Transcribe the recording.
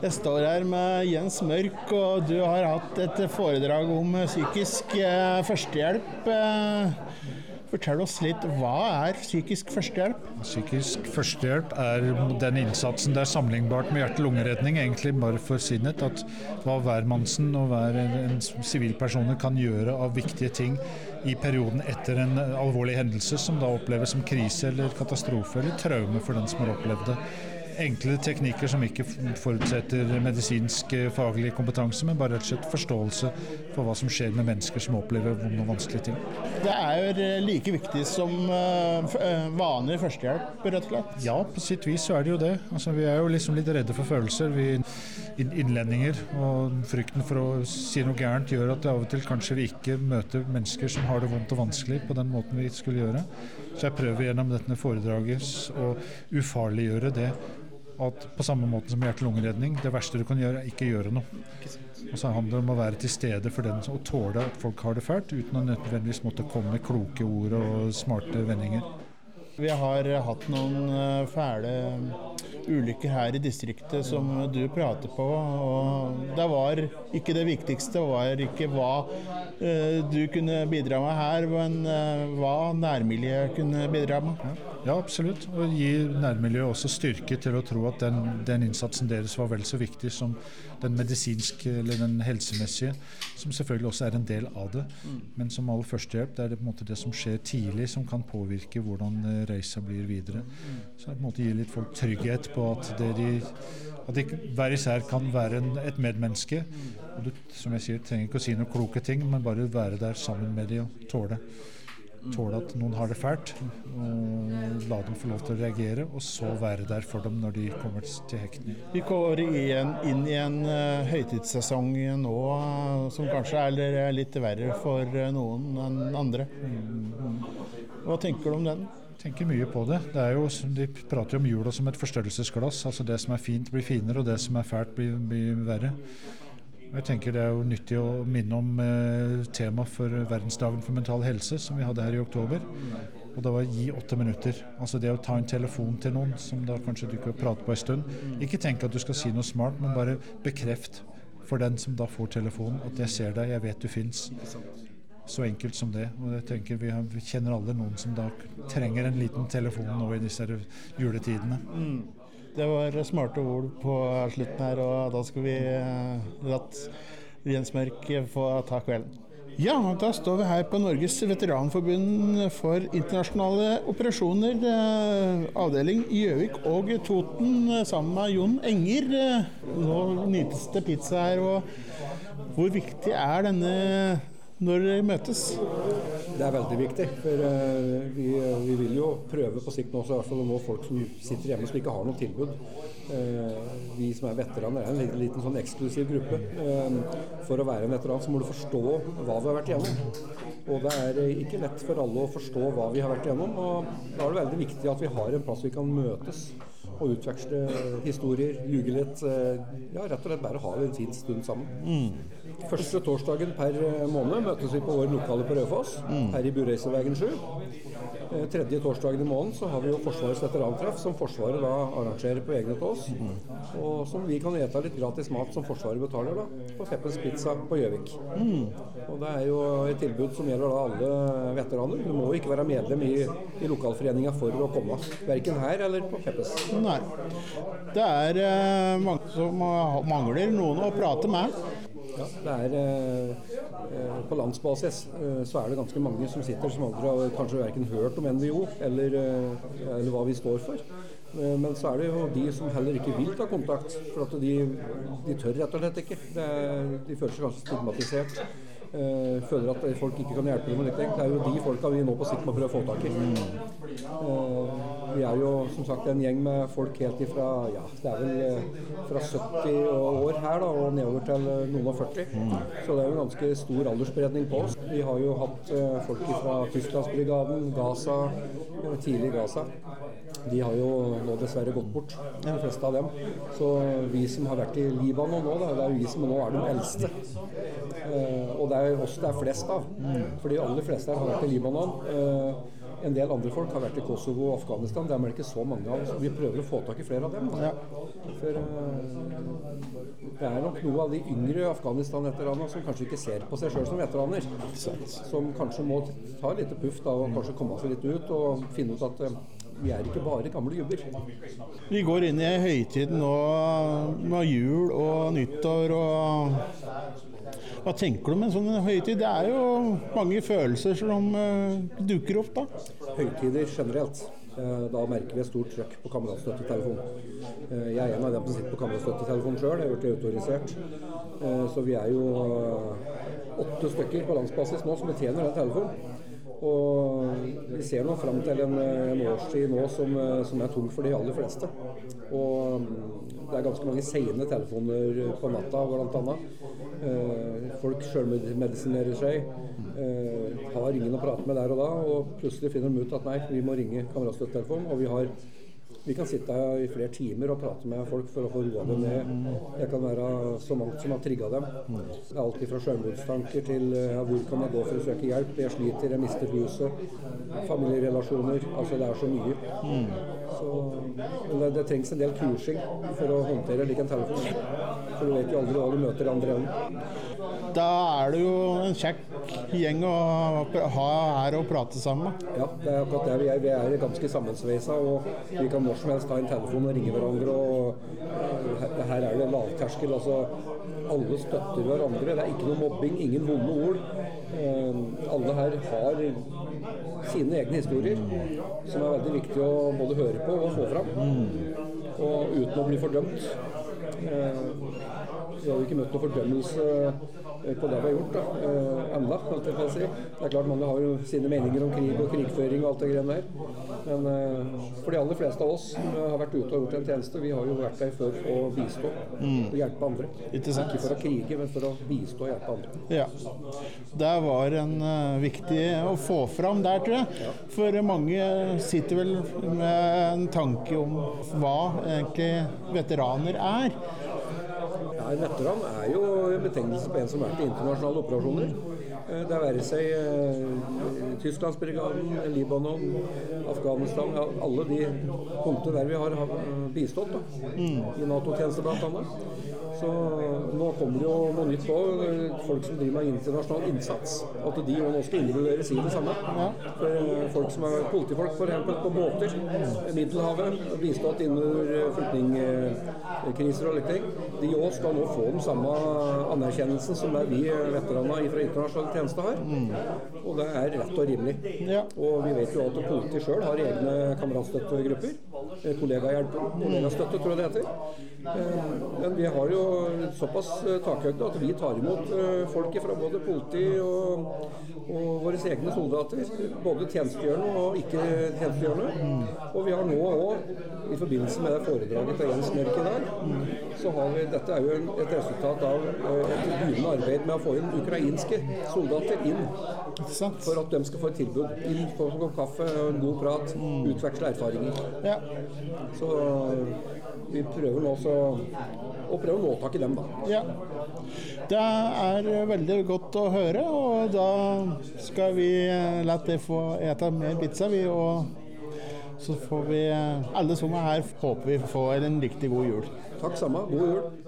Jeg står her med Jens Mørk, og du har hatt et foredrag om psykisk førstehjelp. Fortell oss litt, hva er psykisk førstehjelp? Psykisk førstehjelp den innsatsen, det sammenlignbart med hjerte-lungeredning, egentlig bare for sinnet, at hva hvermannsen og hver en sivilperson kan gjøre av viktige ting i perioden etter en alvorlig hendelse, som da oppleves som krise eller katastrofe eller traume for den som har opplevd det. Enkle teknikker som ikke forutsetter medisinsk faglig kompetanse, men bare rett og slett forståelse for hva som skjer med mennesker som opplever vonde og vanskelige ting. Det er jo like viktig som vanlig førstehjelp, rett og slett? Ja, på sitt vis så er det jo det. Altså, vi er jo liksom litt redde for følelser, vi innlendinger, og frykten for å si noe gærent gjør at av og til kanskje vi ikke møter mennesker som har det vondt og vanskelig på den måten vi skulle gjøre. Så jeg prøver gjennom dette foredraget å ufarliggjøre det, at på samme måte som hjerte-lungeredning, det verste du kan gjøre er ikke gjøre noe. Og så handler det om å være til stede for den og tåle at folk har det fælt, uten å nødvendigvis måtte komme med kloke ord og smarte vendinger. Vi har hatt noen fæle ulykker her i distriktet som du prater på, og det var ikke det viktigste, var ikke hva du kunne bidra med her, men hva nærmiljøet kunne bidra med. Ja, absolutt. Og gir nærmiljøet også styrke til å tro at den innsatsen deres var vel så viktig som den medisinske eller den helsemessige, som selvfølgelig også er en del av det. Men som all førstehjelp, det er det på en måte det som skjer tidlig, som kan påvirke hvordan reisa blir videre. Så det på en måte gir litt folk trygghet på at at de hver især kan være et medmenneske. Og du, som jeg sier, trenger ikke å si noen kloke ting, men bare være der sammen med de og tåle at noen har det fælt, og la dem få lov til å reagere, og så være der for dem når de kommer til hektene. Vi går inn i en høytidssesong nå, som kanskje er litt verre for noen enn andre. Hva tenker du om den? Jeg tenker mye på det. De prater jo om jula som et forstørrelsesglass, altså det som er fint blir finere, og det som er fælt blir verre. Jeg tenker det er jo nyttig å minne om tema for verdensdagen for mental helse som vi hadde her i oktober. Og det var gi 8 minutter. Altså det å ta en telefon til noen som da kanskje du ikke har pratet på en stund. Ikke tenk at du skal si noe smart, men bare bekreft for den som da får telefonen at jeg ser deg, jeg vet du finnes. Så enkelt som det. Og jeg tenker vi kjenner alle noen som da trenger en liten telefon nå i disse juletidene. Det var smarte ord på slutten her, og da skal vi latt Jens Mørk få ta kvelden. Ja, da står vi her på Norges Veteranforbund for internasjonale operasjoner, avdeling Gjøvik og Toten, sammen med Jon Enger. Nå nytes det pizza her, og hvor viktig er denne når de møtes? Det er veldig viktig, for vi vil jo prøve på sikt nå, så i hvert fall å nå folk som sitter hjemme som ikke har noe tilbud. Vi som er veteraner er en liten sånn eksklusiv gruppe. For å være en veteran så må du forstå hva vi har vært igjennom. Og det er ikke lett for alle å forstå hva vi har vært igjennom, og da er det veldig viktig at vi har en plass vi kan møtes og utveksle historier, ljuge litt, ja, rett og slett bare ha en fin stund sammen. Første torsdagen per måned møtes vi på vår lokale på Rødfoss, her i Bureisevegen 7. Tredje torsdagen i måneden så har vi jo Forsvarets veterantreff, som Forsvaret da arrangerer på egne til oss, og som vi kan ete litt gratis mat som Forsvaret betaler da, på Peppers Pizza på Gjøvik. Og det er jo et tilbud som gjelder da alle veteraner. Du må jo ikke være medlem i lokalforeningen for å komme, hverken her eller på Peppers. Nei, det er mange som mangler noen å prate med. Ja, det på landsbasis så er det ganske mange som sitter som aldri har kanskje hverken hørt om NVO eller hva vi står for. Men så er det jo de som heller ikke vil ta kontakt, for at de tør rett og slett ikke. De føler seg kanskje stigmatisert. Føler at folk ikke kan hjelpe dem med litt. Det er jo de folka vi nå på sikt må prøve å få tak i. Vi er jo som sagt en gjeng med folk helt ifra, ja, det er vel fra 70 år her da, og nedover til noen og 40. Så det er jo en ganske stor aldersspredning på oss. Vi har jo hatt folk fra Tysklandsbrigaden, Gaza, tidlig Gaza. De har jo nå dessverre gått bort, de fleste av dem. Så vi som har vært i Libanon nå, da, det er jo vi som nå er de eldste. Og det er oss det er flest av, for de aller fleste her har vært i Libanon. En del andre folk har vært i Kosovo og Afghanistan, der er det ikke så mange av oss. Vi prøver å få tak i flere av dem. Da. For Det nok noe av de yngre Afghanistan-veteranene som kanskje ikke ser på seg selv som veteraner. Som kanskje må ta litt puff da, og kanskje komme seg litt ut og finne ut at vi ikke bare gamle gubber. Vi går inn i en høytid nå med jul og nyttår. Hva tenker du med en sånn høytid? Det jo mange følelser som dukker opp da. Høytider generelt. Da merker vi et stort trøkk på kameratstøttetelefon. Jeg en av dem som sitter på kameratstøttetelefon selv. Jeg har blitt autorisert. Så vi jo 8 stykker på landsbasis nå som betjener den telefonen. Og vi ser nå frem til en årstid nå som tung for de aller fleste. Og det ganske mange sene telefoner på natta, blant annet. Folk selvmedisinerer seg, har ingen å prate med der og da, og plutselig finner de ut at nei, vi må ringe kameratstøttetelefon, og vi kan sitte i flere timer og prate med folk for å få roa dem ned. Det kan være så mangt som har trigget dem. Det alt fra selvmordstanker til hvor kan jeg gå for å søke hjelp. Jeg sliter, jeg mister huset. Familierelasjoner. Altså det så mye. Men det trengs en del kursing for å håndtere like en telefon. For du vet jo aldri hva du møter andre enden. Da det jo en kjekk gjeng å ha her og prate sammen. Ja, det akkurat det. Vi ganske sammensveisa, og vi kan når som helst ta en telefon og ringe hverandre. Og her det lavterskel. Altså, alle støtter hverandre. Det ikke noe mobbing, ingen vonde ord. Alle her har sine egne historier, som veldig viktig å både høre på og få fram. Og uten å bli fordømt. Vi har jo ikke møtt noen fordømmelse på det vi har gjort enda, alt jeg kan si. Det klart mange har jo sine meninger om krig og krigføring og alt det greiene der. Men for de aller fleste av oss har vært ute og gjort en tjeneste. Vi har jo vært der for å bistå og hjelpe andre. Ikke for å krige, men for å bistå og hjelpe andre. Ja, det var en viktig å få fram der, tror jeg. Ja. For mange sitter vel med en tanke om hva egentlig veteraner En veteran jo en betegnelse på en som har vært i internasjonale operasjoner. Det være seg Tysklandsbrigaden, Libanon, Afghanistan, alle de punktene der vi har bistått i NATO-tjeneste blant annet. Så nå kommer det jo noe nytt på, folk som driver med internasjonal innsats, at de jo nå skal involveres i det samme. For folk som politifolk for eksempel på båter, Middelhavet, bistått under flyktningkriser og ting, de også skal nå få den samme anerkjennelsen som vi veteraner fra internasjonal tjeneste har. Og det rett og rimelig. Og vi vet jo at politi selv har egne kameratstøttegrupper, kollegahjelpen, kollegastøtte tror jeg det heter. Men vi har jo såpass takhøyde at vi tar imot folk fra både politi og våre egne soldater, både tjenestegjørende og ikke tjenestegjørende. Og vi har nå også, i forbindelse med det foredraget til Jens Mørk i dag, så har vi, dette jo et resultat av et begynnende arbeid med å få inn ukrainske soldater inn, for at de skal få et tilbud inn på en kopp kaffe, en god prat, utveksle erfaringer. Så vi prøver nå å prøve å nå tak i dem da. Ja, det veldig godt å høre, og da skal vi la det få ete mer pizza, og så får vi alle som her, håper vi får en riktig god jul. Takk samme, god jul.